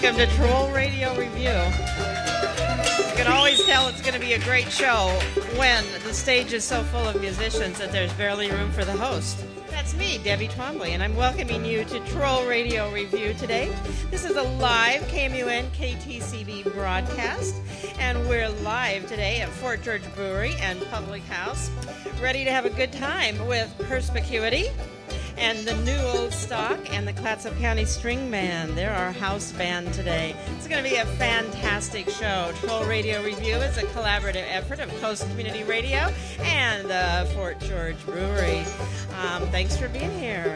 welcome to Troll Radio Review. You can always tell it's going to be a great show when the stage is so full of musicians that there's barely room for the host. That's me, Debbie Twombly, and I'm welcoming you to Troll Radio Review today. This is a live KMUN KTCB broadcast, and we're live today at Fort George Brewery and Public House, ready to have a good time with Perspicuity and the New Old Stock and the Clatsop County String Band. They're our house band today. It's going to be a fantastic show. Troll Radio Review is a collaborative effort of Coast Community Radio and the Fort George Brewery. Thanks for being here.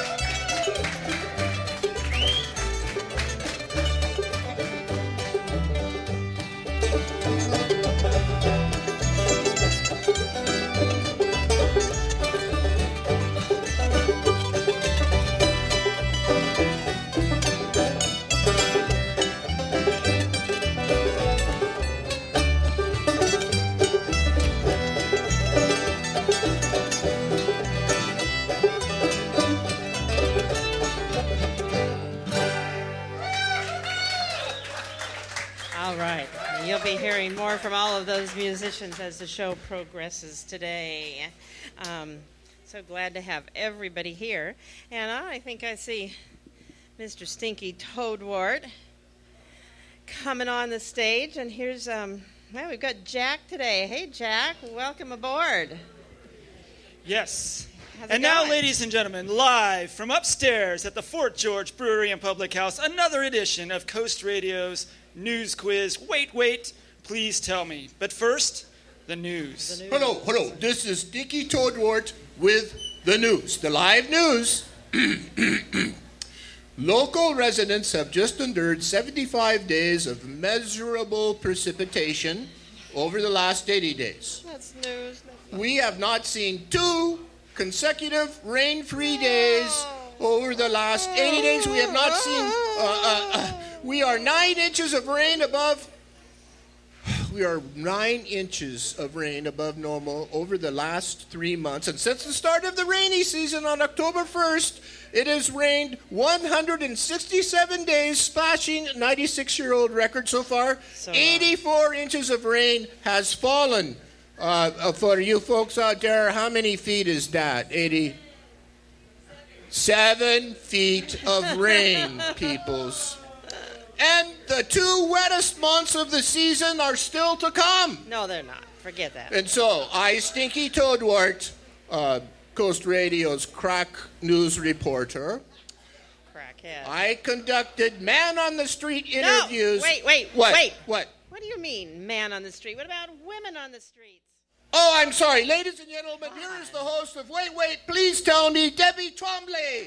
You'll be hearing more from all of those musicians as the show progresses today. So glad to have everybody here. And I think I see Mr. Stinky Toadwort coming on the stage. And here's, we've got Jack today. Hey, Jack, welcome aboard. Yes. And now, ladies and gentlemen, live from upstairs at the Fort George Brewery and Public House, another edition of Coast Radio's News Quiz. Wait, please tell me. But first, the news. Hello. This is Stinky Toadwort with the news. The live news. Local residents have just endured 75 days of measurable precipitation over the last 80 days. That's news. We have not seen 2 consecutive rain-free days over the last 80 days. We have not seen... we are 9 inches of rain above... We are 9 inches of rain above normal over the last 3 months. And since the start of the rainy season on October 1st, it has rained 167 days, splashing 96-year-old record so far. 84 inches of rain has fallen. For you folks out there, how many feet is that? 7 feet of rain, peoples. And the 2 wettest months of the season are still to come. No, they're not. Forget that. And so, I, Stinky Toadwort, Coast Radio's crack news reporter. Crackhead. I conducted man-on-the-street interviews. No, wait. What? What do you mean, man on the street? What about women on the streets? Oh, I'm sorry. Ladies and gentlemen, here is the host of Wait, Please Tell Me, Debbie Twombly.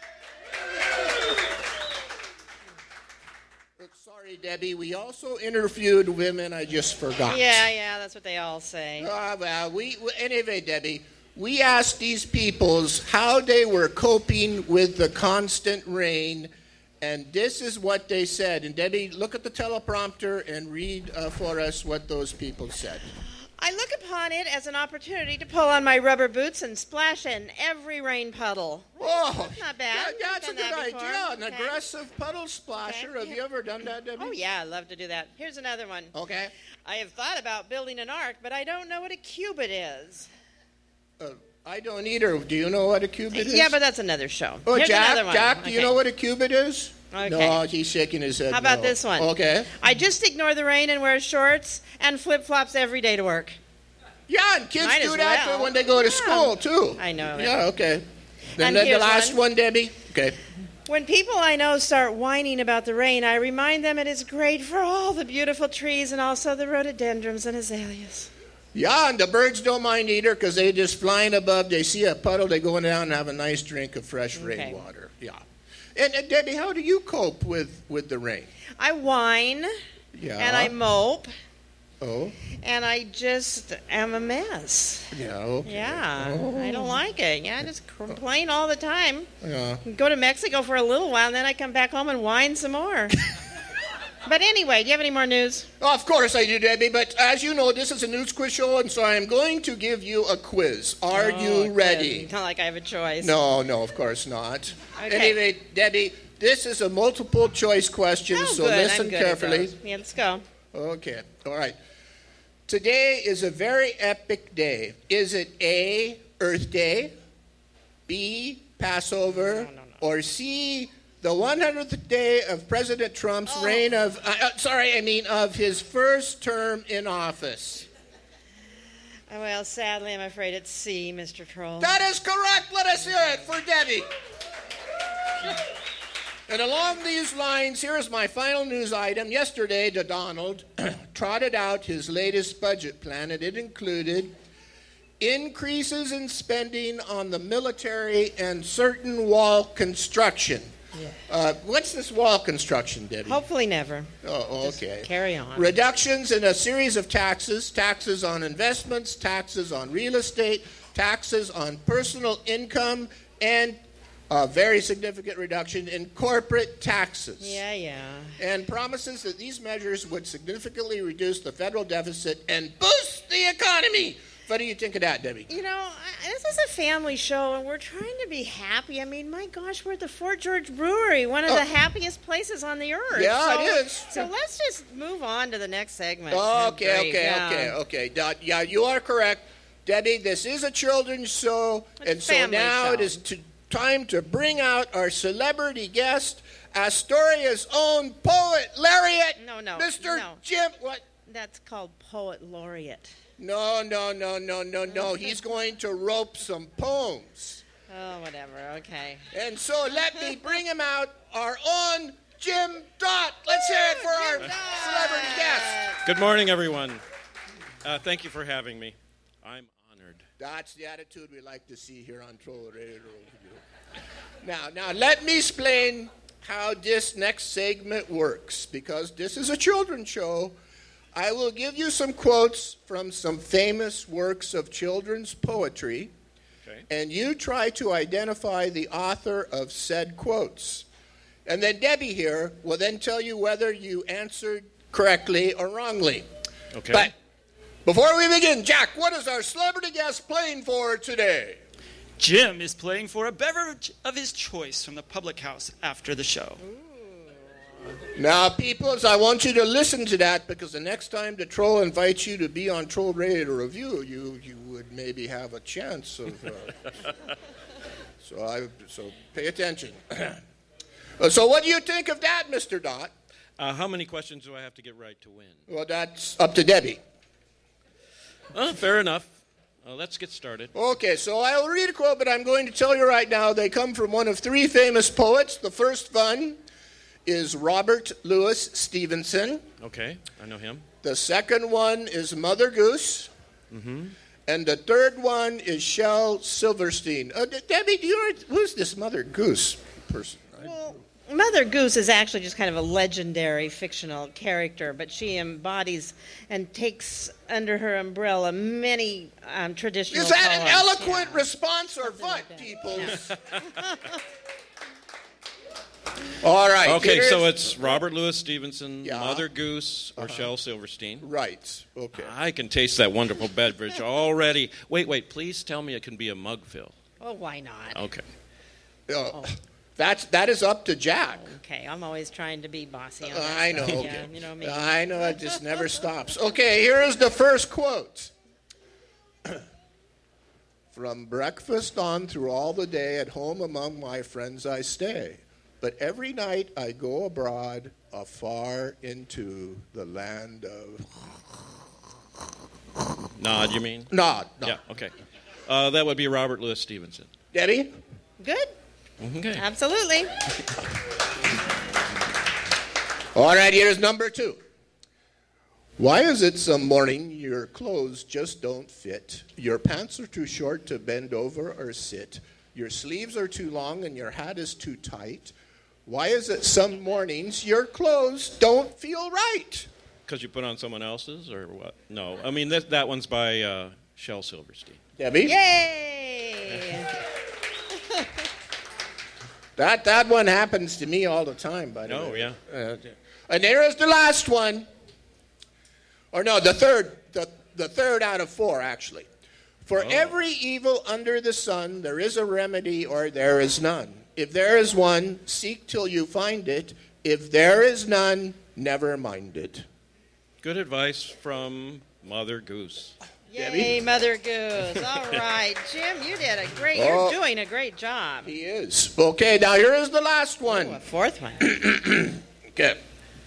Sorry, Debbie. We also interviewed women. I just forgot. Yeah, that's what they all say. Anyway, Debbie, we asked these peoples how they were coping with the constant rain, and this is what they said. And Debbie, look at the teleprompter and read for us what those people said. I look upon it as an opportunity to pull on my rubber boots and splash in every rain puddle. Oh, not bad. That's a good idea. An aggressive puddle splasher. Okay. Have you ever done that, Debbie? Oh, yeah, I love to do that. Here's another one. Okay. I have thought about building an ark, but I don't know what a cubit is. I don't either. Do you know what a cubit is? Yeah, but that's another show. Oh, Here's another one. Jack, do you know what a cubit is? Okay. No, he's shaking his head. How about this one? Okay. I just ignore the rain and wear shorts and flip-flops every day to work. Yeah, and kids Might do as that well. when they go to school, too. I know. Yeah, okay. And then the here's last one, Debbie. Okay. When people I know start whining about the rain, I remind them it is great for all the beautiful trees and also the rhododendrons and azaleas. Yeah, and the birds don't mind either because they just flying above. They see a puddle, they go down and have a nice drink of fresh rainwater. Yeah. And Debbie, how do you cope with the rain? I whine. Yeah. And I mope. Oh. And I just am a mess. Yeah, okay. Yeah, Oh. I don't like it. Yeah, I just complain all the time. Yeah. Go to Mexico for a little while, and then I come back home and whine some more. But anyway, do you have any more news? Oh, of course I do, Debbie. But as you know, this is a news quiz show, and so I am going to give you a quiz. Are you ready? Not like I have a choice. No, of course not. Okay. Anyway, Debbie, This is a multiple choice question, Oh, so good. listen I'm good at carefully. those. Yeah, let's go. Okay, all right. Today is a very epic day. Is it A, Earth Day, B, Passover, or C, the 100th day of President Trump's reign of, of his first term in office? Well, sadly, I'm afraid it's C, Mr. Troll. That is correct. Let us hear it for Debbie. And along these lines, here is my final news item. Yesterday, Donald trotted out his latest budget plan, and it included increases in spending on the military and certain wall construction. Yeah. What's this wall construction, Debbie? Hopefully never. Oh, okay. Just carry on. Reductions in a series of taxes on investments, taxes on real estate, taxes on personal income, and a very significant reduction in corporate taxes. Yeah. And promises that these measures would significantly reduce the federal deficit and boost the economy. What do you think of that, Debbie? You know, this is a family show, and we're trying to be happy. I mean, my gosh, we're at the Fort George Brewery, one of the happiest places on the earth. Yeah, it is. So let's just move on to the next segment. Okay. Yeah, you are correct. Debbie, this is a children's show, and so now it is time to bring out our celebrity guest, Astoria's own poet laureate, Mr. Jim. What? That's called poet laureate. No. He's going to rope some poems. Oh, whatever. Okay. And so let me bring him out, our own Jim Dott. Let's hear it for our celebrity guest. Good morning, everyone. Thank you for having me. I'm honored. That's the attitude we like to see here on Troll Radio. Now, let me explain how this next segment works, because this is a children's show. I will give you some quotes from some famous works of children's poetry, and you try to identify the author of said quotes. And then Debbie here will then tell you whether you answered correctly or wrongly. Okay. But before we begin, Jack, what is our celebrity guest playing for today? Jim is playing for a beverage of his choice from the public house after the show. Now, peoples, I want you to listen to that, because the next time the Troll invites you to be on Troll Radio Review, you would maybe have a chance of. So pay attention. So, what do you think of that, Mr. Dott? How many questions do I have to get right to win? Well, that's up to Debbie. Fair enough. Let's get started. Okay, so I'll read a quote, but I'm going to tell you right now, they come from one of three famous poets. The first one is Robert Louis Stevenson. Okay, I know him. The second one is Mother Goose. Mm-hmm. And the third one is Shel Silverstein. Debbie, do you know who's this Mother Goose person? Well, Mother Goose is actually just kind of a legendary fictional character, but she embodies and takes under her umbrella many traditional Is that poems. an eloquent response or what, people? All right. Okay, so it's Robert Louis Stevenson, Yeah. Mother Goose, or Shel Silverstein. Right. Okay. I can taste that wonderful beverage already. Wait, please tell me it can be a mug fill. Oh, why not? Okay. That is up to Jack. Okay, I'm always trying to be bossy on that I know. stuff. Okay. Yeah, you know me. I know. It just never stops. Okay, here is the first quote. From breakfast on through all the day, at home among my friends I stay. But every night I go abroad, afar into the land of... Nod, you mean? Nod. Yeah, okay. That would be Robert Louis Stevenson. Debbie? Good. Okay. Absolutely. All right, here's number 2. Why is it some morning your clothes just don't fit? Your pants are too short to bend over or sit. Your sleeves are too long and your hat is too tight. Why is it some mornings your clothes don't feel right? Because you put on someone else's, or what? No. I mean, that one's by Shel Silverstein. Debbie? Yay! That one happens to me all the time, by the way. Oh, yeah. And there is the last one. Or no, the third out of 4, actually. For every evil under the sun, there is a remedy or there is none. If there is one, seek till you find it. If there is none, never mind it. Good advice from Mother Goose. Yay, Debbie? Mother Goose. All right, Jim, you're doing a great job. He is. Okay, now here is the last one. Ooh, a fourth one. Okay.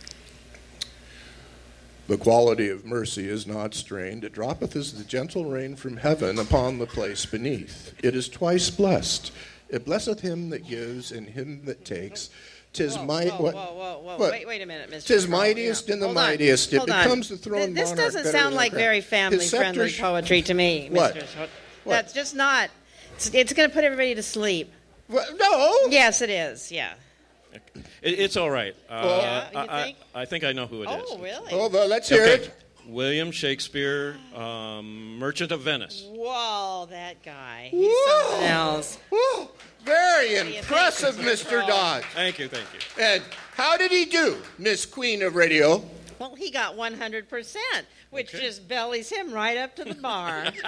The quality of mercy is not strained. It droppeth as the gentle rain from heaven upon the place beneath. It is twice blessed. It blesseth him that gives and him that takes. Tis Whoa. What? Wait a minute, Mr. Tis Crow. mightiest in the Hold on. mightiest. It Hold on. becomes the throne This monarch doesn't better sound than like the crown. very family-friendly His scepter poetry to me, What? Mr. What? What? That's just not. It's going to put everybody to sleep. No. Yes, it is. Yeah. It's all right. Yeah, you think? I think I know who it is. Oh, really? Oh, well, let's hear it. William Shakespeare, Merchant of Venice. Whoa, that guy. He's Whoa. something else. Whoa. Very do you think, impressive, Mr. Mr. Crow? Dodge. Thank you. And how did he do, Miss Queen of Radio? Well, he got 100%, which just bellies him right up to the bar. You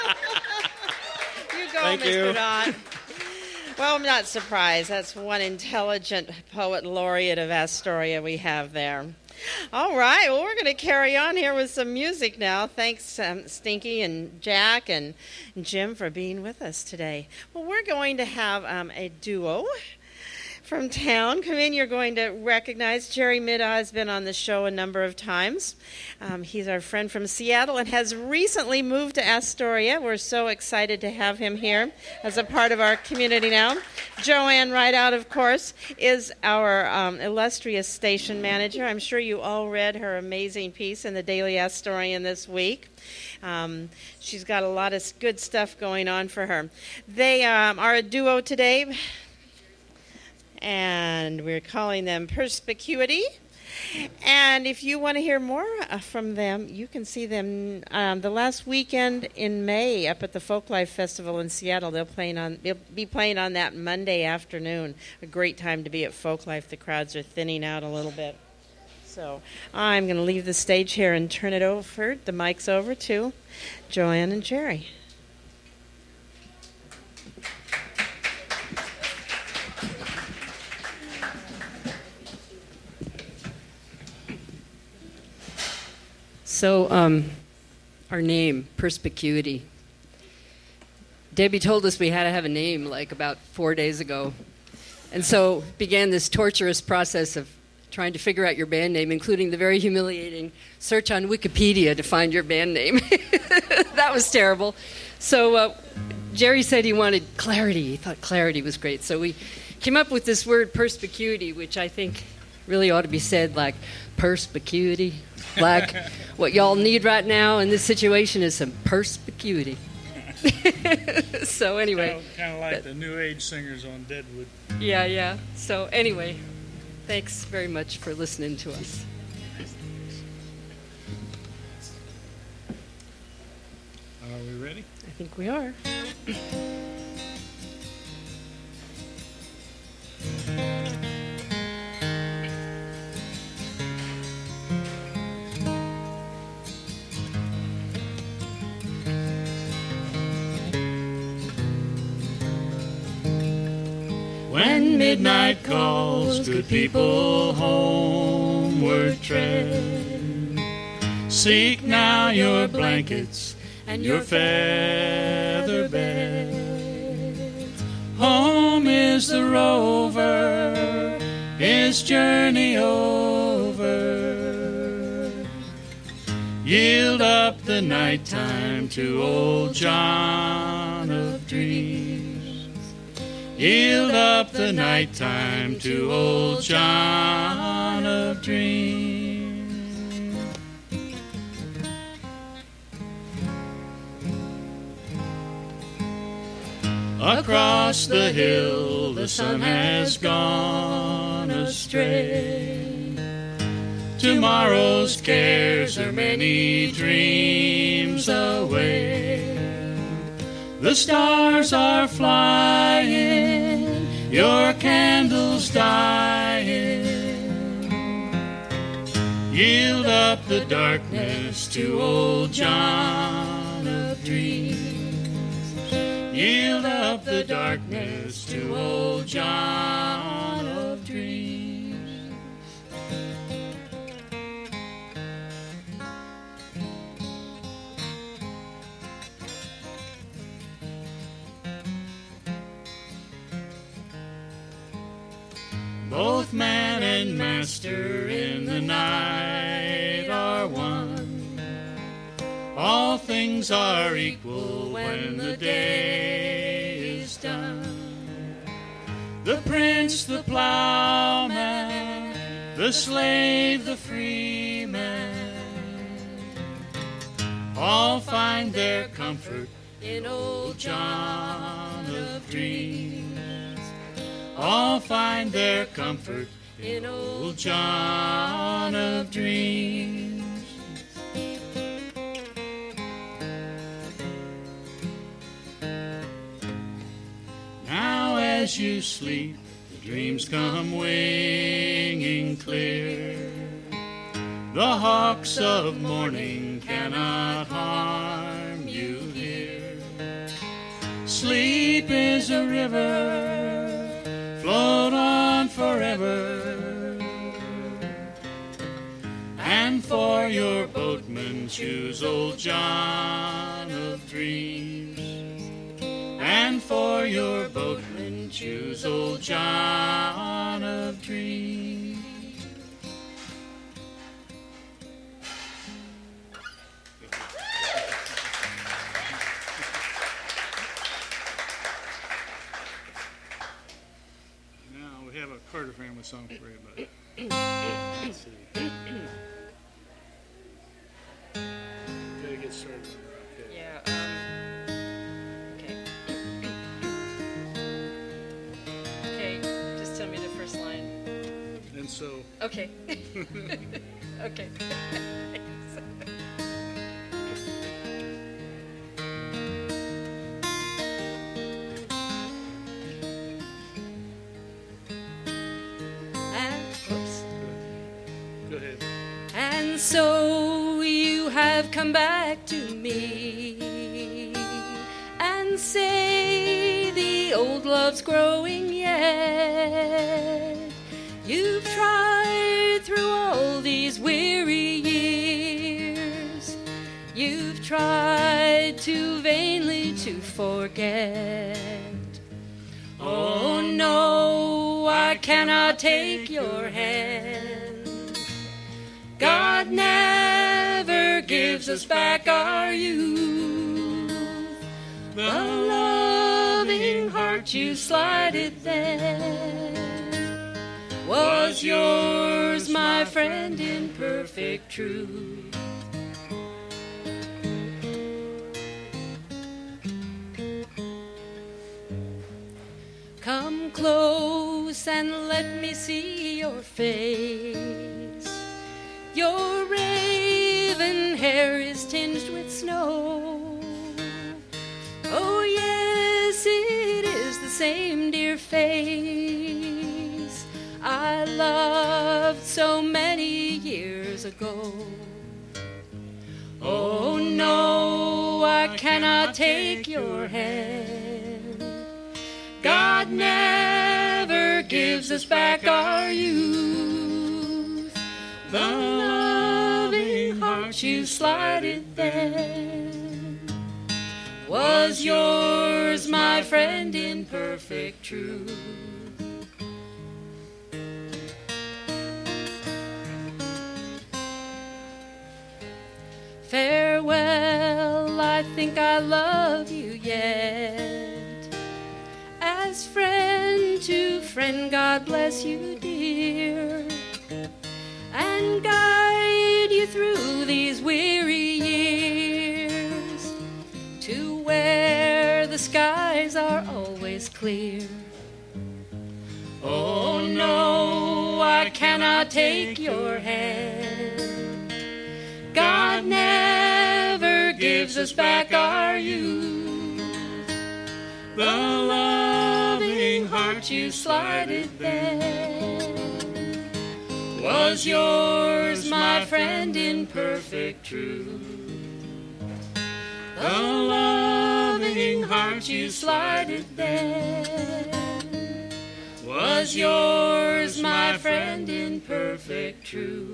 go, Thank Mr. you. Dodd. Well, I'm not surprised. That's one intelligent poet laureate of Astoria we have there. All right, well, we're going to carry on here with some music now. Thanks, Stinky and Jack and Jim for being with us today. Well, we're going to have a duo from town. Come in, you're going to recognize Jerry Middaugh has been on the show a number of times. He's our friend from Seattle and has recently moved to Astoria. We're so excited to have him here as a part of our community now. Joanne Rideout, of course, is our illustrious station manager. I'm sure you all read her amazing piece in the Daily Astorian this week. She's got a lot of good stuff going on for her. They are a duo today, and we're calling them Perspicuity. And if you want to hear more from them, you can see them the last weekend in May up at the Folklife Festival in Seattle. They'll be playing on that Monday afternoon. A great time to be at Folklife. The crowds are thinning out a little bit. So I'm going to leave the stage here and turn it over, the mics over to Joanne and Jerry. So, our name, Perspicuity. Debbie told us we had to have a name like about 4 days ago. And so began this torturous process of trying to figure out your band name, including the very humiliating search on Wikipedia to find your band name. That was terrible. So Jerry said he wanted clarity. He thought clarity was great. So we came up with this word, Perspicuity, which I think really ought to be said like perspicuity. Like what y'all need right now in this situation is some perspicuity. So anyway. Kind of like the New Age singers on Deadwood. Yeah. So anyway, thanks very much for listening to us. Are we ready? I think we are. When midnight calls, good people homeward tread. Seek now your blankets and your feather bed. Home is the rover, his journey over. Yield up the nighttime to old John of Dreams. Yield up the nighttime to old John of Dreams. Across the hill the sun has gone astray. Tomorrow's cares are many dreams away. The stars are flying, your candles dying. Yield up the darkness to old John of Dreams. yield up the darkness to old John of Dreams. Both man and master in the night are one. All things are equal when the day is done. The prince, the plowman, the slave, the free man, all find their comfort in old John of Dreams. All find their comfort in old John of Dreams. Now as you sleep, the dreams come winging clear. The hawks of morning cannot harm you here. Sleep is a river, float on forever, and for your boatman choose old John of Dreams, and for your boatman choose old John of Dreams. Carter family song for everybody. Let's see. Gotta get started. Okay. Yeah. Okay. Okay. Just tell me the first line. And so. Okay. Okay. And so you have come back to me and say the old love's growing yet. You've tried through all these weary years. You've tried too vainly to forget. Oh no, I cannot take your hand. God never gives us back our youth. The loving heart you slighted then was yours, my friend, in perfect truth. Come close and let me see your face. Your raven hair is tinged with snow. Oh yes, it is the same dear face I loved so many years ago. Oh no, I cannot take your hand. God never gives us back our youth. The loving heart you slighted then was yours, my friend, in perfect truth. Farewell, I think I love you yet. As friend to friend, God bless you, dear, and guide you through these weary years to where the skies are always clear. Oh no, I cannot take your hand. God never gives us back our youth. The loving heart you slighted then was yours, my friend, in perfect truth. The loving heart arms you slided then was yours, my friend, in perfect truth.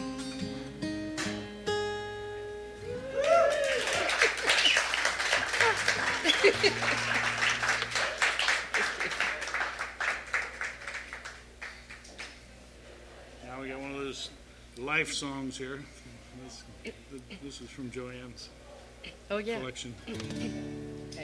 Now we got one of those life songs here. This is from Joanne's Oh, yeah. collection. Okay.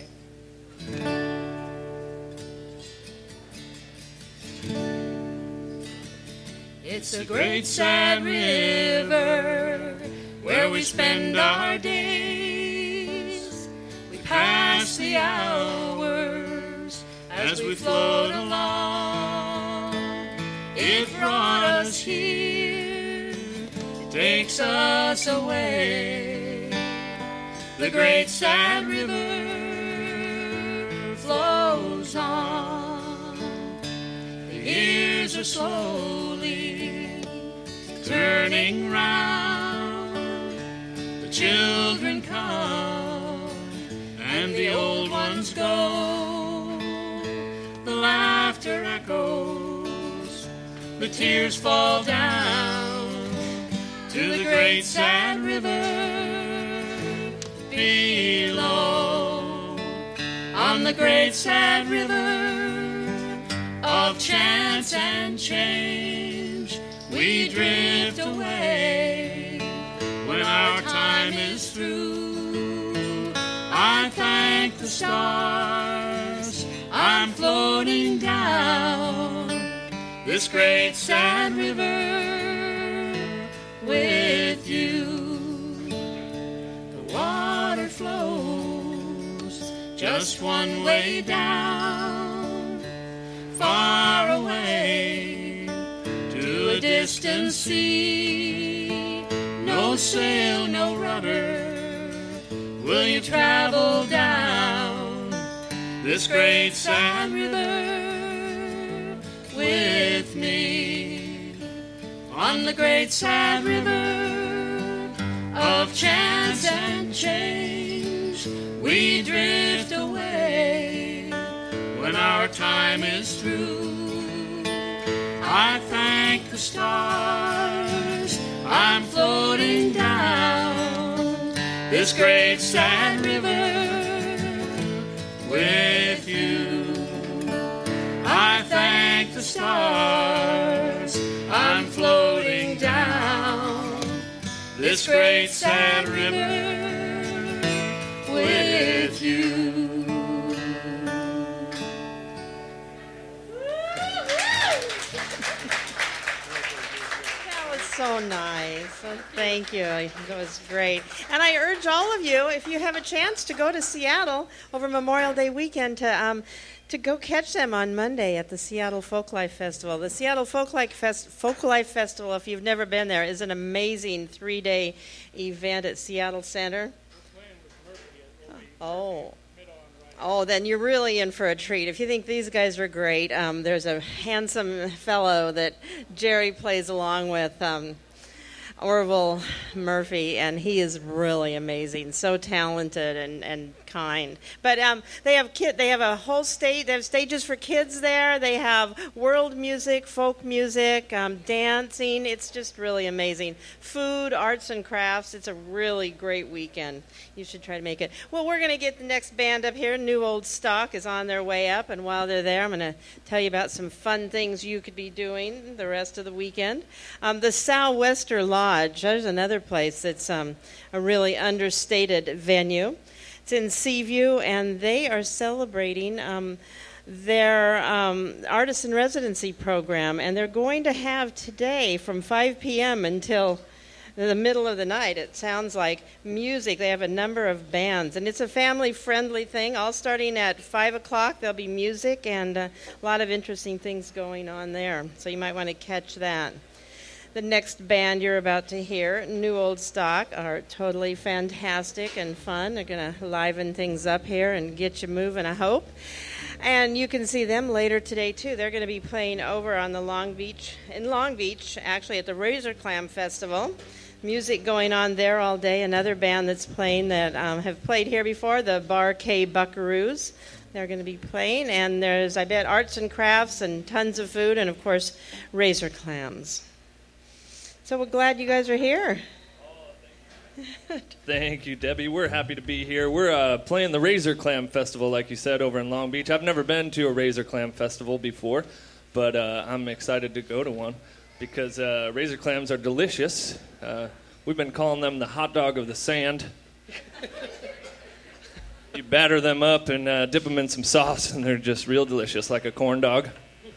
It's a great sad river where we spend our days. We pass the hours as we float along. It brought us here, it takes us away. The great sad river flows on. The years are slowly turning round. The children come and the old ones go. The laughter echoes, the tears fall down to the great sad river below. On the great sad river of chance and change, we drift away when our time is through. I thank the stars I'm floating down this great sad river with you. The water flows just one way down, far away to a distant sea. No sail, no rudder, will you travel down this great sad river with me? On the great sad river of chance and change, we drift away when our time is through. I thank the stars I'm floating down this great sad river with you. I thank the stars I'm floating down this great sad river with you. That was so nice. Thank you. That was great. And I urge all of you, if you have a chance to go to Seattle over Memorial Day weekend, to go catch them on Monday at the Seattle Folklife Festival. The Seattle Folklife Festival, if you've never been there, is an amazing 3-day event at Seattle Center. Oh, then you're really in for a treat. If you think these guys are great, there's a handsome fellow that Jerry plays along with, Orville Murphy, and he is really amazing, so talented and kind. But they have a whole stage. They have stages for kids there. They have world music, folk music, dancing. It's just really amazing. Food, arts and crafts. It's a really great weekend. You should try to make it. Well, we're going to get the next band up here. New Old Stock is on their way up, and while they're there, I'm going to tell you about some fun things you could be doing the rest of the weekend. The Sou'wester Lodge. There's another place that's a really understated venue. It's in Seaview, and they are celebrating their artist in residency program, and they're going to have today from 5 p.m. until the middle of the night, it sounds like, music. They have a number of bands, and it's a family-friendly thing, all starting at 5 o'clock. There'll be music and a lot of interesting things going on there, so you might want to catch that. The next band you're about to hear, New Old Stock, are totally fantastic and fun. They're going to liven things up here and get you moving, I hope. And you can see them later today, too. They're going to be playing over on the Long Beach, actually at the Razor Clam Festival. music going on there all day. Another band that's playing that have played here before, the Bar K Buckaroos. They're going to be playing, and there's, I bet, arts and crafts and tons of food, and of course, razor clams. So we're glad you guys are here. Thank you, Debbie. We're happy to be here. We're playing the Razor Clam Festival, like you said, over in Long Beach. I've never been to a Razor Clam Festival before, but I'm excited to go to one because razor clams are delicious. We've been calling them the hot dog of the sand. You batter them up and dip them in some sauce, and they're just real delicious, like a corn dog.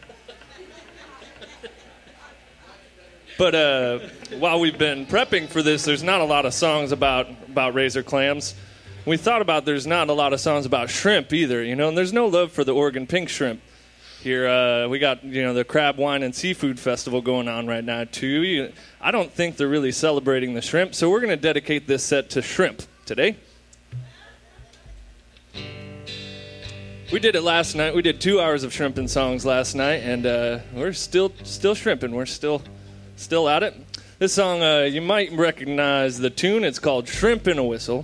But while we've been prepping for this, there's not a lot of songs about razor clams. We thought about there's not a lot of songs about shrimp either, you know, and there's no love for the Oregon pink shrimp. Here we got, you know, the Crab, Wine, and Seafood Festival going on right now, too. I don't think they're really celebrating the shrimp, so we're going to dedicate this set to shrimp today. We did it last night. We did 2 hours of shrimping songs last night, and we're still shrimping. We're still at it. This song, you might recognize the tune. It's called Shrimp in a Whistle.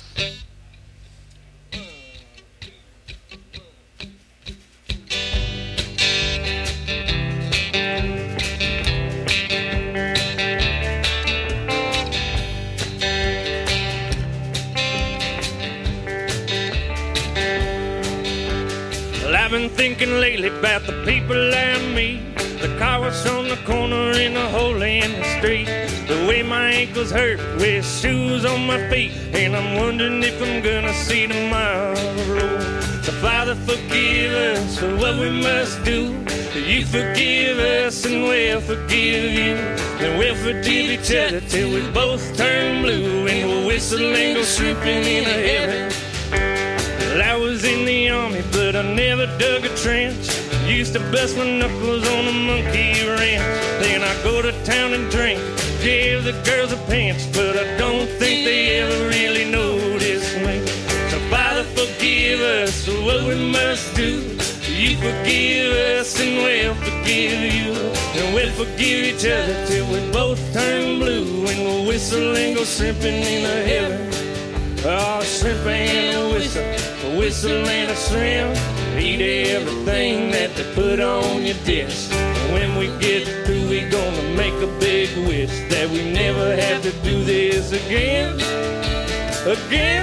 'Well, I've been thinking lately about the people like me. The car was on the corner in a hole in the street. The way my ankles hurt with shoes on my feet. And I'm wondering if I'm gonna see tomorrow. So Father, forgive us for what we must do. You forgive us and we'll forgive you. And we'll forgive each other till we both turn blue. And we'll whistle and go shrimping in a heaven. Well, I was in the army, but I never dug a trench. Used to bust my knuckles on a monkey wrench. Then I go to town and drink, give the girls a pinch, but I don't think they ever really notice me. So Father, forgive us for what we must do. You forgive us and we'll forgive you. And we'll forgive each other till we both turn blue. And we'll whistle and go shrimping in a heaven. Oh, shrimp and a whistle and a shrimp. Eat everything that they put on your dish. And when we get through, we gonna make a big wish that we never have to do this again. Again.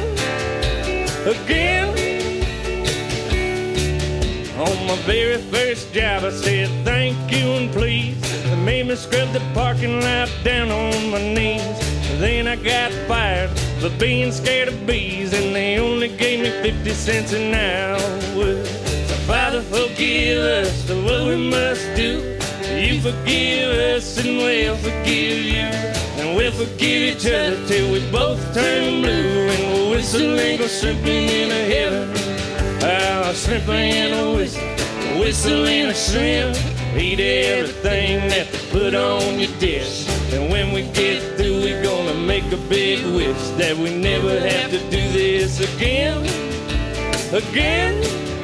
On my very first job, I said thank you and please. They made me scrub the parking lot down on my knees. Then I got fired for being scared of bees, and they only gave me 50 cents an hour. So Father, forgive us for what we must do. You forgive us and we'll forgive you. And we'll forgive each other till we both turn blue. And we'll whistle and go shrimping in a heaven. Oh, shrimp and a whistle and a shrimp. Eat everything that they put on your dish. And when we get through, we're gonna make a big wish that we never have to do this again. Again.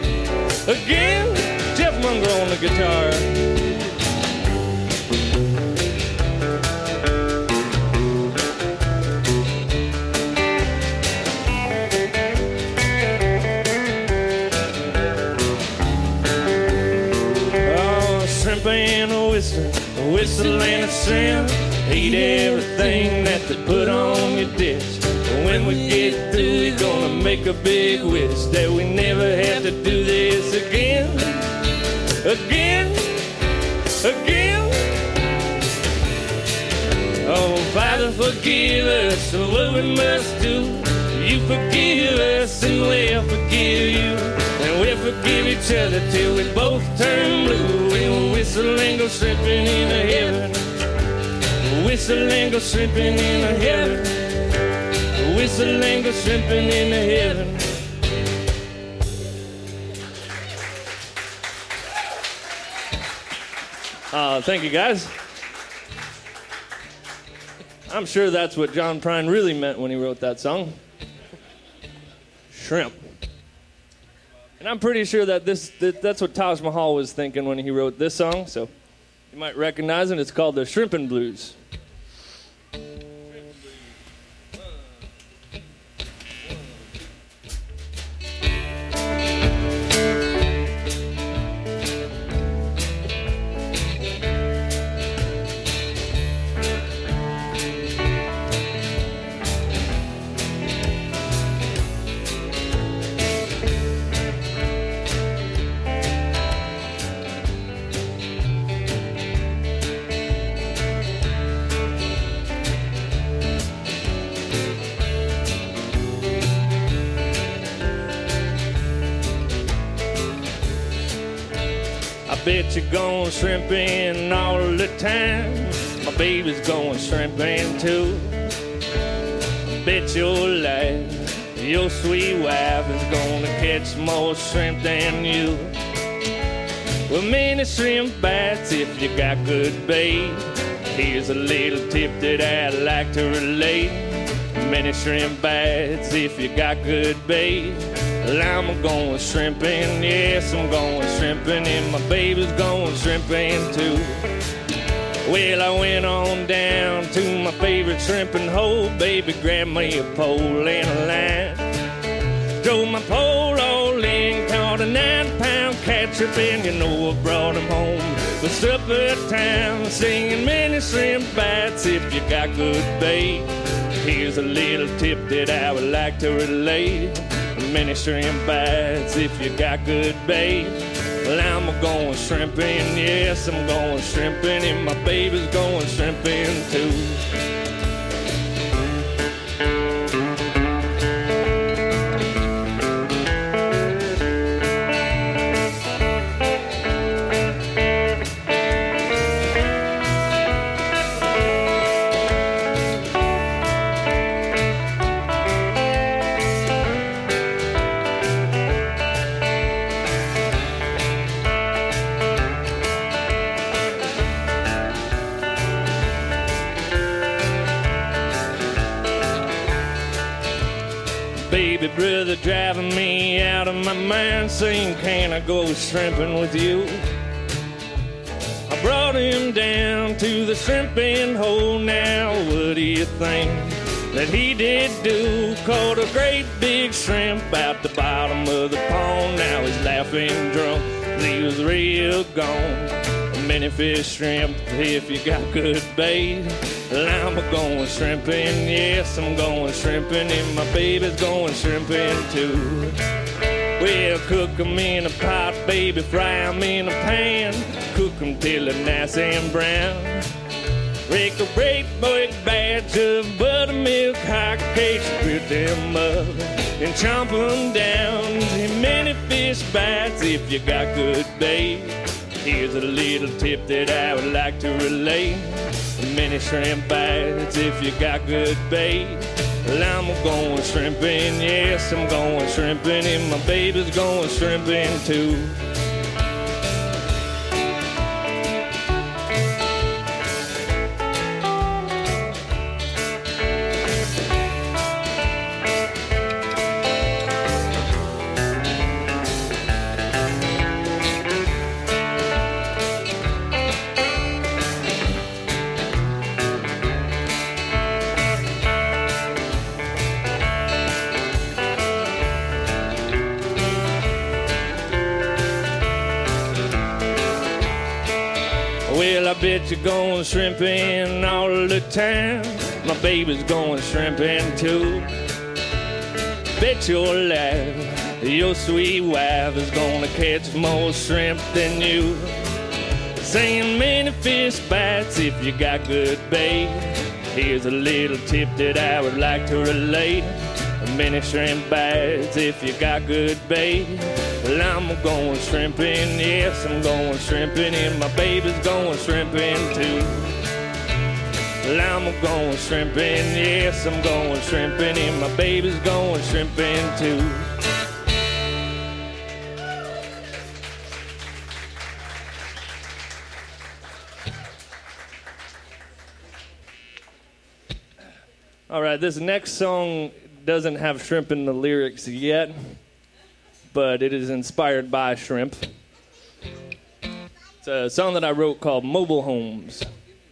Jeff Munger on the guitar. And a whistle and a shrimp. Eat everything that they put on your dish. And when we get through, we're gonna make a big wish that we never have to do this again. Oh, Father, forgive us for what we must do. You forgive us and we'll forgive you. And we'll forgive each other till we both turn blue. We'll whistle and go shrimping in a heaven. We'll whistle and go shrimping in a heaven. We'll whistle and go shrimping in a heaven. Thank you, guys. I'm sure that's what John Prine really meant when he wrote that song. Shrimp. And I'm pretty sure that that's what Taj Mahal was thinking when he wrote this song, so you might recognize it. It's called the Shrimpin' Blues. bet you're going shrimping all the time. My baby's going shrimping too. Bet your life your sweet wife is gonna catch more shrimp than you. Well, many shrimp bites if you got good bait. Here's a little tip that I'd like to relate. Many shrimp bites if you got good bait. Well, I'm going shrimping, yes, I'm going shrimping, and my baby's going shrimping too. Well, I went on down to my favorite shrimping hole. Baby, grabbed me a pole and a line. Drove my pole all in, caught a 9-pound catcher, and you know I brought him home. But supper time, singing many shrimp bites if you got good bait. Here's a little tip that I would like to relate. Many shrimp bites if you got good bait. Well, I'm going shrimping, yes, I'm going shrimping, and my baby's going shrimping too. Baby brother driving me out of my mind, saying, can I go shrimping with you? I brought him down to the shrimping hole. Now what do you think that he did do? Caught a great big shrimp out the bottom of the pond. Now he's laughing drunk, he was real gone. Many fish shrimp if you got good bait. Well, I'm going shrimping, yes, I'm going shrimping, and my baby's going shrimping too. Well, cook 'em in a pot, baby, fry 'em in a pan, cook 'em till they're nice and brown. Rake a great big batch of buttermilk hot cakes, put them up and chomp 'em down. And many fish bites if you got good bait. Here's a little tip that I would like to relate. Many shrimp bites if you got good bait. Well, I'm going shrimping, yes, I'm going shrimping, and my baby's going shrimping too. Well, I bet you're going shrimping all the time. My baby's going shrimping too. Bet your life your sweet wife is gonna catch more shrimp than you. Saying many fish bites if you got good bait. Here's a little tip that I would like to relate. Many shrimp bites if you got good bait. Well, I'm going shrimping, yes, I'm going shrimping, and my baby's going shrimping too. Well, I'm going shrimping, yes, I'm going shrimping, and my baby's going shrimping too. All right, this next song doesn't have shrimp in the lyrics yet, but it is inspired by shrimp. It's a song that I wrote called Mobile Homes.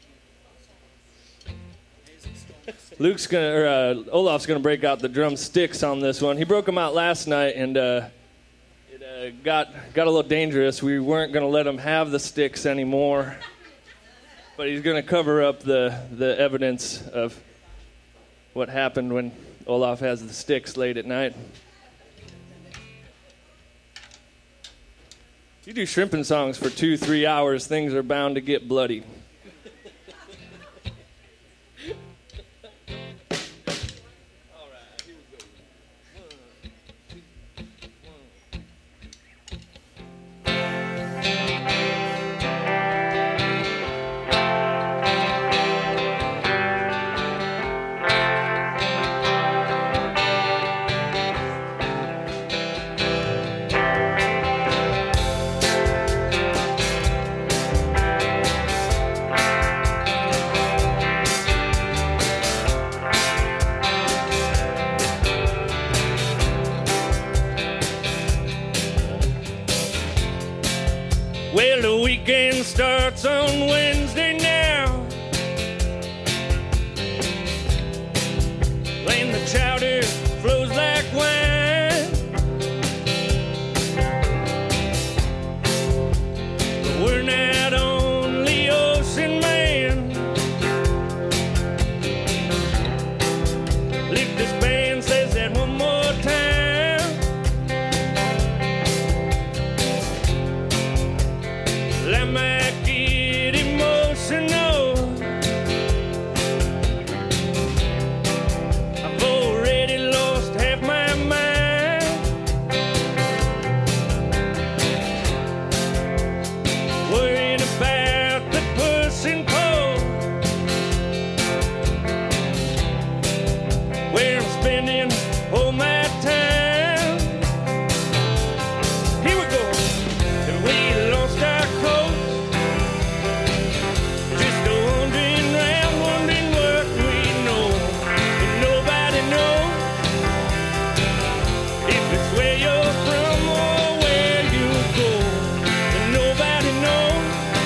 Olaf's gonna break out the drumsticks on this one. He broke them out last night, and it got a little dangerous. We weren't gonna let him have the sticks anymore, but he's gonna cover up the evidence of what happened when Olaf has the sticks late at night. If you do shrimping songs for 2-3 hours, things are bound to get bloody. Well, the weekend starts on Wednesday now, and the chowder flows like wine. But we're not only ocean man. If this band says that one more time, I might get emotional. I've already lost half my mind, worrying about the push and pull, where I'm spending all my time. Here we go. And we lost our coast, just wandering round, wondering what we know. And nobody knows if it's where you're from or where you go. And nobody knows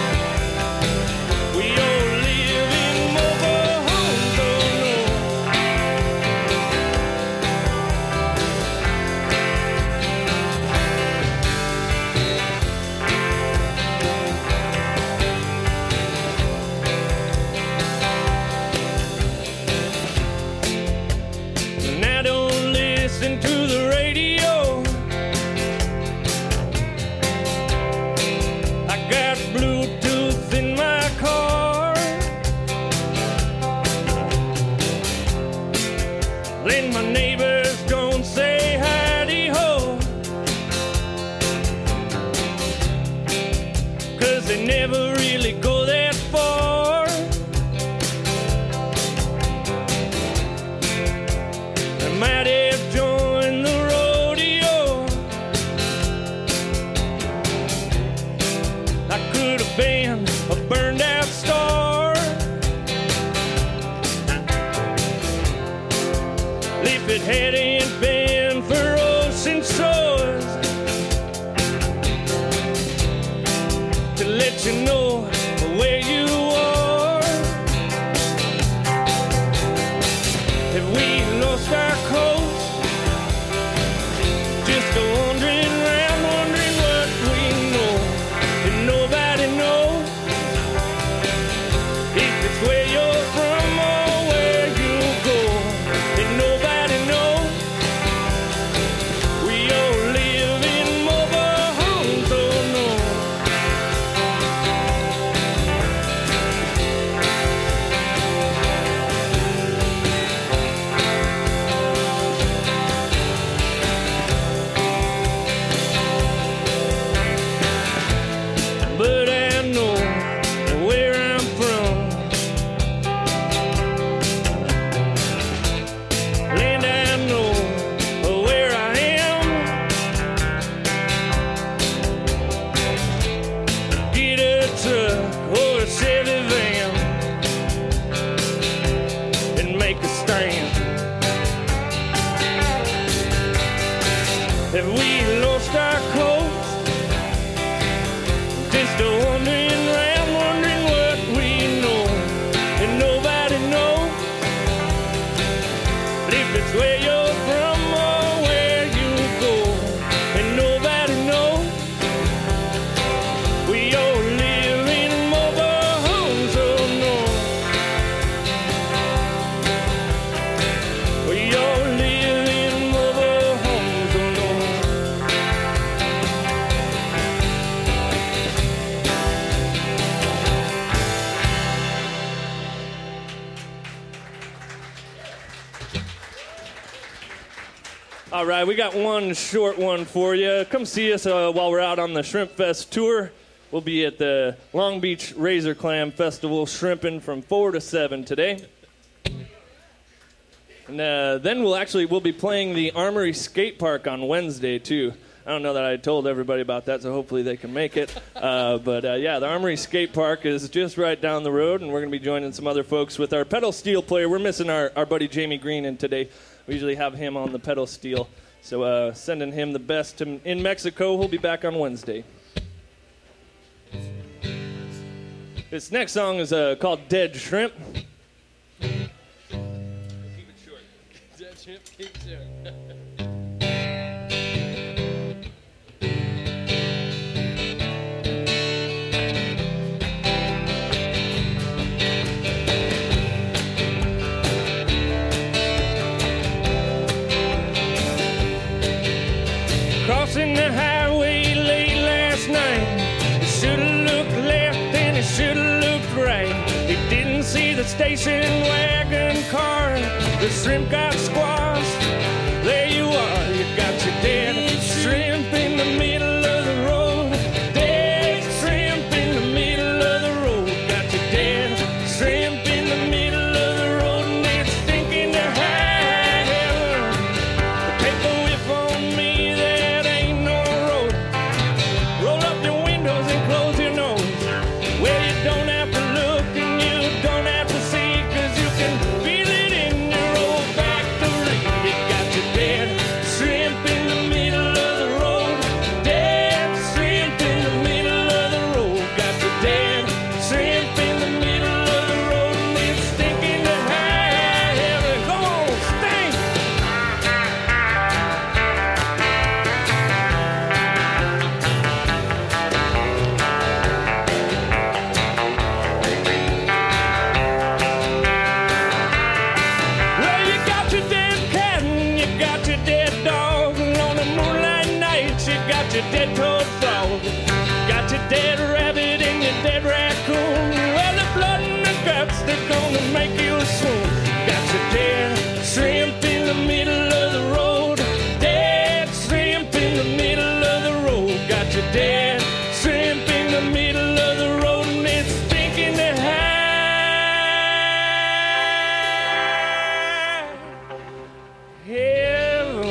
we all live in mobile homes, oh no. And I don't listen to the radio. I got Bluetooth in my car. Then my neighbors don't say howdy-ho, 'cause they never really go that far. I might have joined the rodeo. I could have been a burned out star if it hadn't been for ocean shores to let you know where you are. Have we lost our coast, just wandering around, wondering what we know? And nobody knows if it's where you're from or where you go. And nobody knows we all live in mobile homes, oh no. But I know where I'm from, and I know where I am. Get a truck or a Chevy van and make a stand. Have we lost our coast, just wandering around, wondering what we know? And nobody knows if it's where you're from or where you go. And nobody knows we all live in mobile homes, oh no. We all live in mobile homes, oh no. All right, we got one short one for you. Come see us while we're out on the Shrimp Fest tour. We'll be at the Long Beach Razor Clam Festival shrimping from 4 to 7 today. And then we'll be playing the Armory Skate Park on Wednesday, too. I don't know that I told everybody about that, so hopefully they can make it. But the Armory Skate Park is just right down the road, and we're going to be joining some other folks with our pedal steel player. We're missing our buddy Jamie Green in today. We usually have him on the pedal steel. So sending him the best in Mexico. He'll be back on Wednesday. This next song is called Dead Shrimp. Keep it short. Dead Shrimp, keep it short. Crossing the highway late last night. He should've looked left and he should've looked right. He didn't see the station wagon car. The shrimp got squashed. There you are, you got your dead shrimp in the middle of the road. Dead shrimp in the middle of the road. Got your dead shrimp in the middle of the road, and it's stinking to high heaven. Take a whiff on me. Roll up your windows and close your nose. Well, you don't have to look and you don't have to see, 'cause you can feel it in your old factory. You got your dead shrimp in the middle of the road. Dead shrimp in the middle of the road. Got your dead shrimp in the middle of the road, and it's stinking to high heaven. Go on, stink! Well, you got your dead cat and you got your dead dog, and on the moonlight nights you got your dead toad frog. Got your dead rabbit and your dead raccoon. Well, the blood and the guts, they're gonna make you swoon. Got your dead shrimp in the middle of the road. Dead shrimp in the middle of the road. Got your dead shrimp in the middle of the road, and it's stinking to high heaven.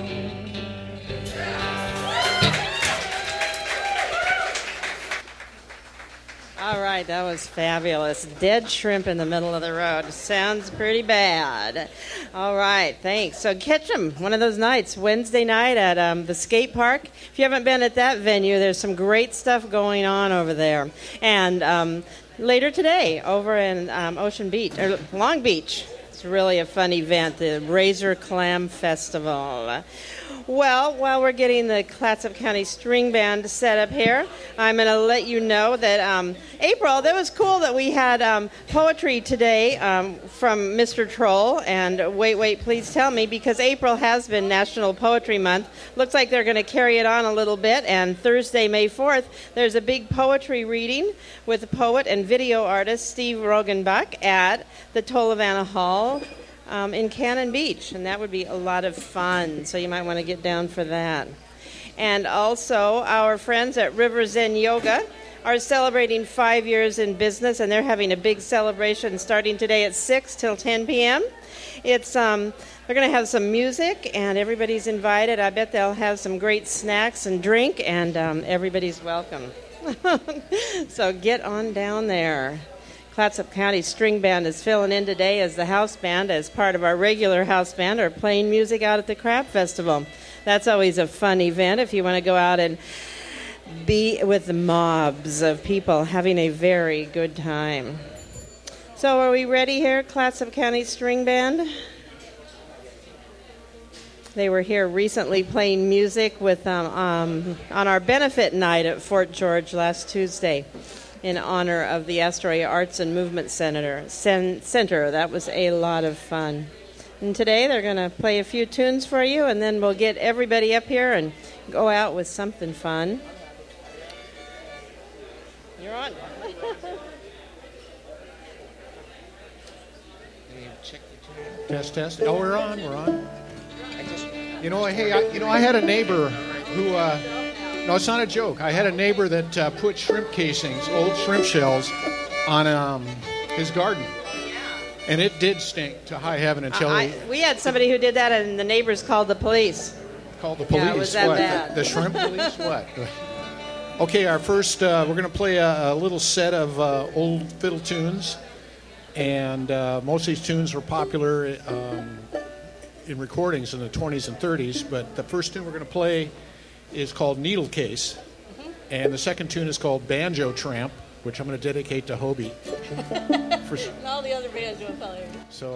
All right, that was fabulous. Dead shrimp in the middle of the road. Sounds pretty bad. All right, thanks. So catch them one of those nights, Wednesday night at the skate park. If you haven't been at that venue, there's some great stuff going on over there. And later today, over in Ocean Beach, or Long Beach, it's really a fun event, the Razor Clam Festival. Well, while we're getting the Clatsop County String Band set up here, I'm going to let you know that April, that was cool that we had poetry today from Mr. Troll and Wait, Please Tell Me, because April has been National Poetry Month. Looks like they're going to carry it on a little bit, and Thursday, May 4th, there's a big poetry reading with the poet and video artist Steve Rogenbach at the Tolovana Hall in Cannon Beach, and that would be a lot of fun, so you might want to get down for that. And also, our friends at River Zen Yoga are celebrating 5 years in business, and they're having a big celebration starting today at 6 till 10 p.m. It's they're going to have some music, and everybody's invited. I bet they'll have some great snacks and drink, and everybody's welcome. So get on down there. Clatsop County String Band is filling in today as the house band, as part of our regular house band, are playing music out at the Crab Festival. That's always a fun event if you want to go out and be with the mobs of people having a very good time. So are we ready here, Clatsop County String Band? They were here recently playing music with on our benefit night at Fort George last Tuesday, in honor of the Astoria Arts and Movement Center. That was a lot of fun. And today they're going to play a few tunes for you, and then we'll get everybody up here and go out with something fun. You're on. Test. Oh, we're on. I had a neighbor who... No, it's not a joke. I had a neighbor that put shrimp casings, old shrimp shells, on his garden. And it did stink to high heaven until we had somebody who did that, and the neighbors called the police. Called the police? Yeah, it was that what? bad. The shrimp police? What? Okay, our first, we're going to play a little set of old fiddle tunes. And most of these tunes were popular in recordings in the 20s and 30s. But the first tune we're going to play is called Needle Case, and the second tune is called Banjo Tramp, which I'm going to dedicate to Hobie. And all the other bands will follow you. So.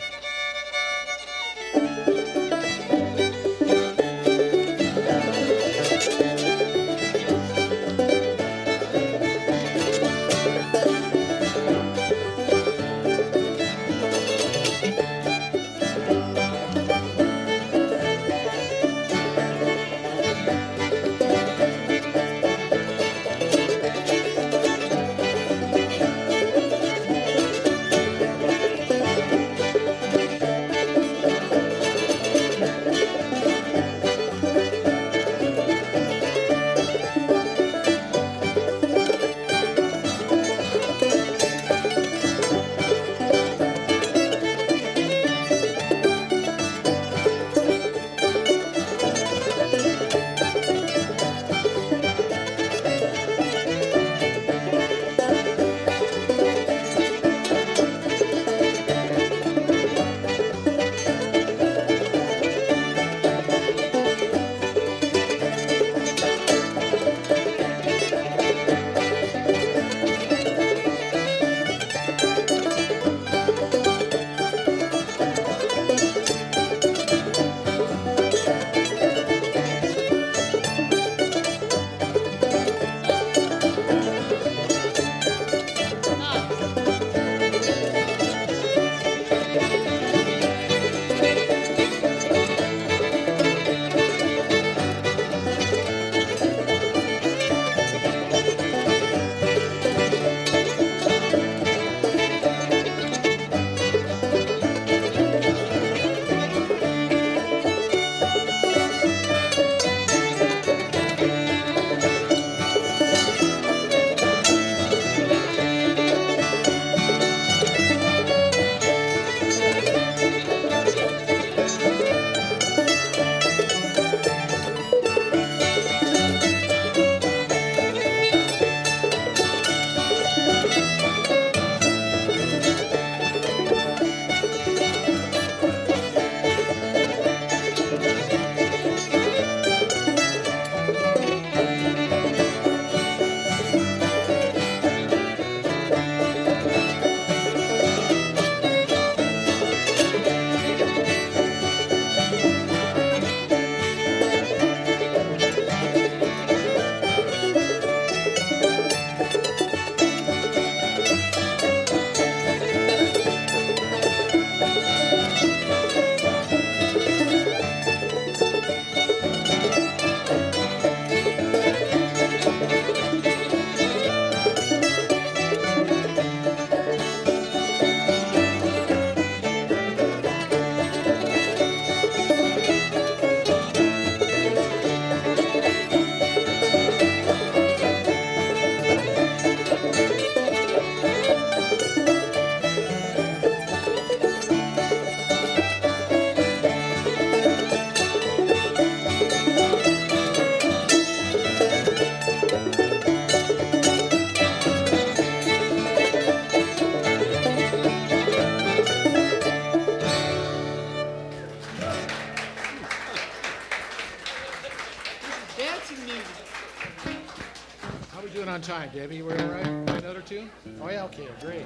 On time, Debbie. You were all right? Another tune? Oh, yeah, okay, great.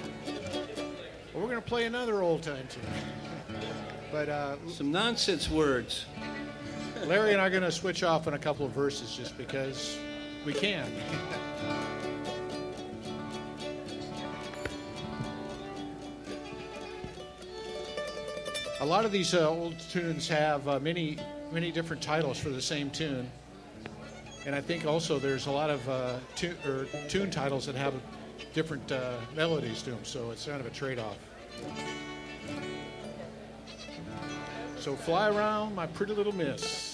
Well, we're going to play another old time tune. But some nonsense words. Larry and I are going to switch off on a couple of verses just because we can. A lot of these old tunes have many different titles for the same tune. And I think also there's a lot of tune titles that have different melodies to them, so it's kind of a trade-off. So fly around, my pretty little miss.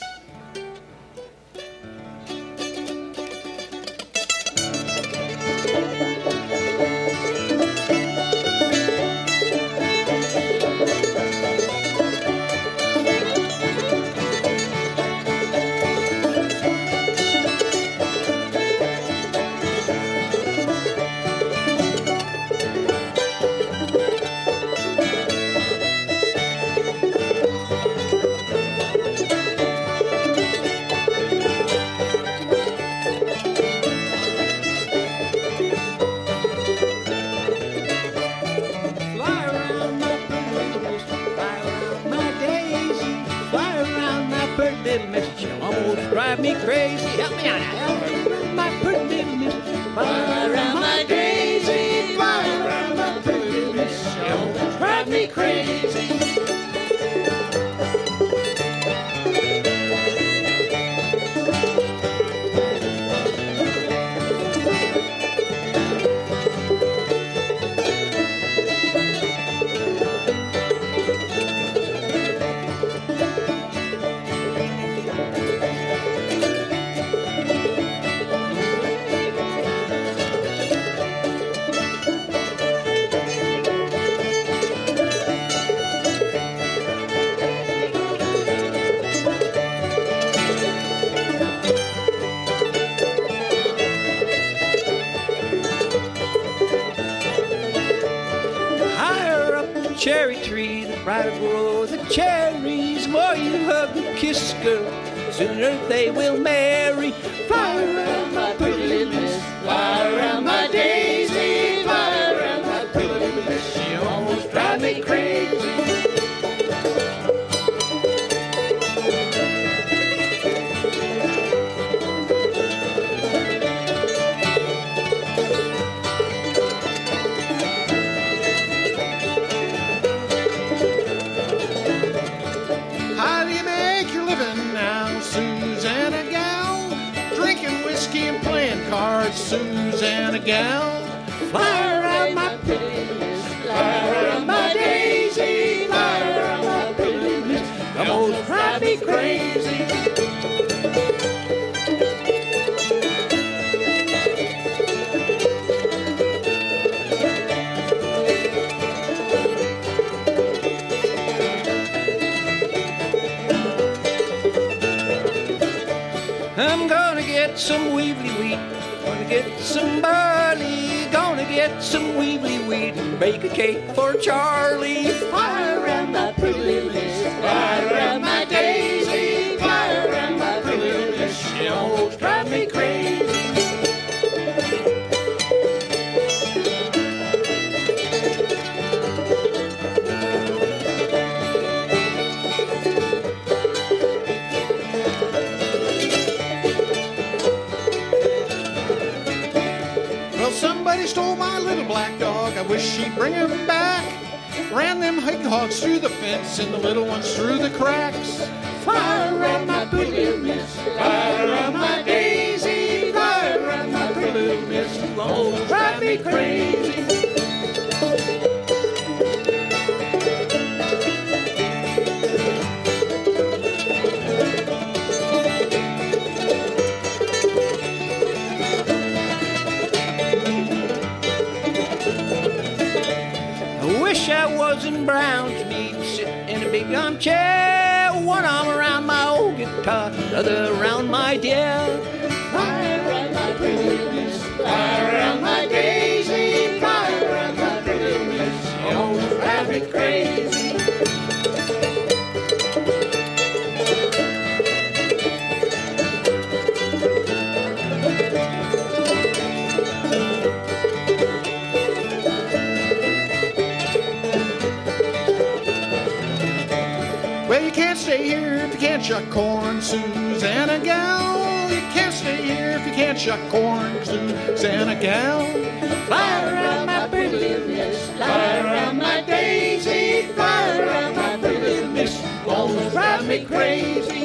little miss. She almost drive me crazy. Help me out now. My pretty little miss. Fly around my daisy. Fly around my pretty little miss. She almost drive me crazy. Cherry tree, the brighter grow the cherries. More you hug and kiss, girl, sooner they will marry. Fly around my pretty little miss, fly around my daisy, fly around my pretty little miss. She almost drives me crazy. Susanna gal, fly around my pretty little miss, fly around my daisy, fly around my pretty little miss. Almost drive me crazy. I'm gonna get some weebly wheat. Gonna get some barley, gonna get some weebly wheat and bake a cake for Charlie. Fly around my pretty little miss, fly around my daisy, fly around my pretty little miss. She almost drives me crazy. Somebody stole my little black dog. I wish she'd bring him back. Ran them hedgehogs through the fence and the little ones through the cracks. Fly around my pretty little miss, fly around my daisy, fly around my pretty little miss. You almost drive me crazy. I was in Brownsmead, sitting in a big armchair, one arm around my old guitar, the other around my dear. Fly around my pretty little miss, fly around my daisy, fly around my pretty little miss. She almost drives me crazy. Stay here if you can't shuck corn, Susanna gal. You can't stay here if you can't shuck corn, Susanna gal. Fly around my pretty little miss, fly around my daisy, fly around my pretty little miss. You almost drive me crazy.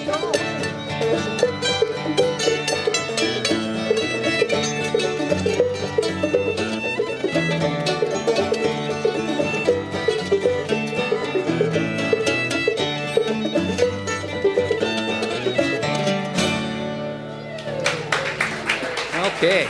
Okay.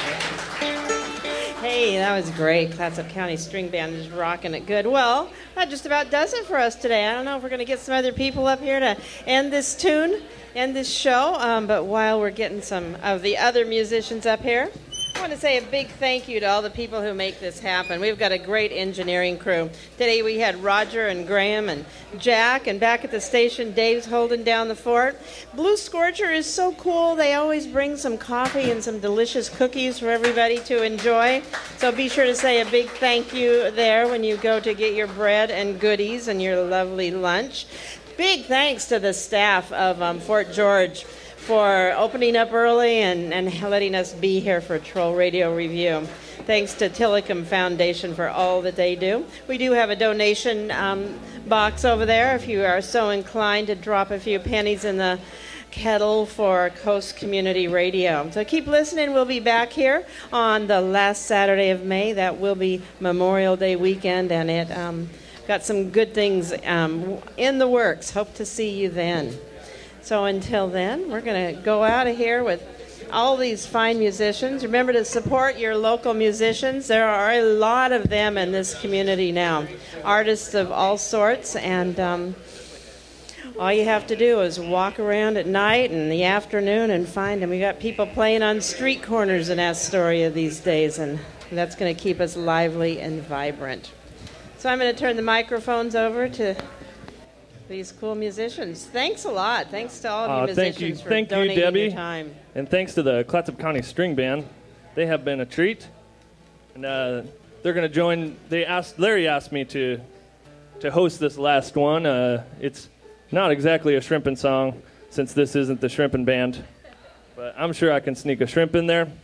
Hey, that was great. Clatsop County String Band is rocking it good. Well, that just about does it for us today. I don't know if we're going to get some other people up here to end this show. But while we're getting some of the other musicians up here, I want to say a big thank you to all the people who make this happen. We've got a great engineering crew. Today we had Roger and Graham and Jack, and back at the station, Dave's holding down the fort. Blue Scorcher is so cool. They always bring some coffee and some delicious cookies for everybody to enjoy. So be sure to say a big thank you there when you go to get your bread and goodies and your lovely lunch. Big thanks to the staff of Fort George for opening up early and letting us be here for Troll Radio Review. Thanks to Tillicum Foundation for all that they do. We do have a donation box over there if you are so inclined to drop a few pennies in the kettle for Coast Community Radio. So keep listening. We'll be back here on the last Saturday of May. That will be Memorial Day weekend, and it got some good things in the works. Hope to see you then. So until then, we're going to go out of here with all these fine musicians. Remember to support your local musicians. There are a lot of them in this community now. Artists of all sorts, and all you have to do is walk around at night and in the afternoon and find them. We got people playing on street corners in Astoria these days, and that's going to keep us lively and vibrant. So I'm going to turn the microphones over to these cool musicians. Thanks a lot. Thanks to all of you musicians for donating Debbie, your time. And thanks to the Clatsop County String Band. They have been a treat. And they're going to join. Larry asked me to host this last one. It's not exactly a shrimping song, since this isn't the shrimping band. But I'm sure I can sneak a shrimp in there.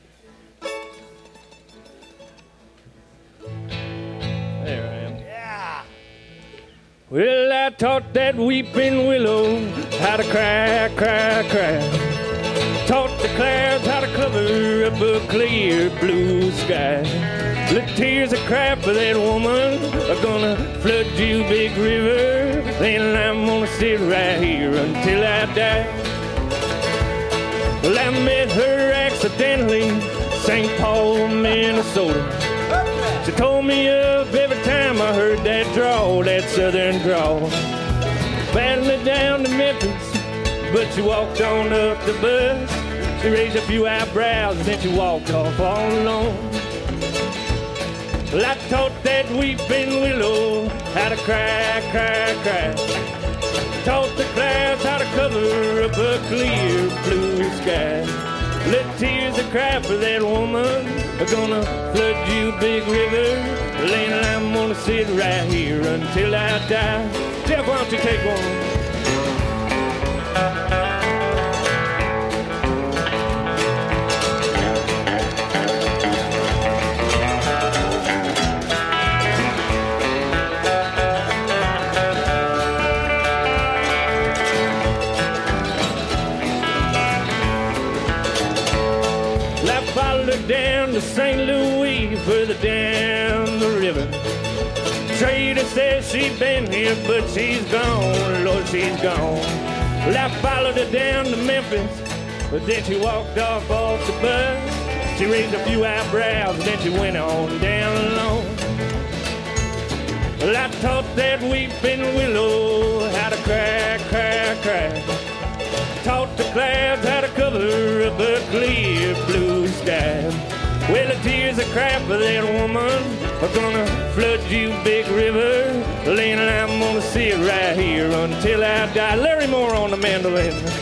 There I am. Yeah. Well, I taught that weeping willow how to cry, cry, cry. Taught the clouds how to cover up a clear blue sky. Little tears of cry for that woman are gonna flood you, big river. Then I'm gonna sit right here until I die. Well, I met her accidentally, St. Paul, Minnesota. She told me of every time I heard that drawl, that southern drawl. Battling down to Memphis, but she walked on up the bus. She raised a few eyebrows, and then she walked off all alone. Well, I taught that weeping willow how to cry, cry, cry. Taught the clouds how to cover up a clear blue sky. Let tears of cry for that woman are gonna flood you, big river. Lane, I'm gonna sit right here until I die. Jeff, why don't you take one? Down to St. Louis, further down the river. Trader says she's been here, but she's gone, Lord, she's gone. Well, I followed her down to Memphis, but then she walked off the bus. She raised a few eyebrows, then she went on down alone. Well, I taught that weeping willow how to cry, cry, cry. Taught the clouds how to cover up a clear blue sky. Well, the tears of cry for that woman are gonna flood you, big river. Lane, and I'm gonna sit right here until I die. Larry Moore on the mandolin.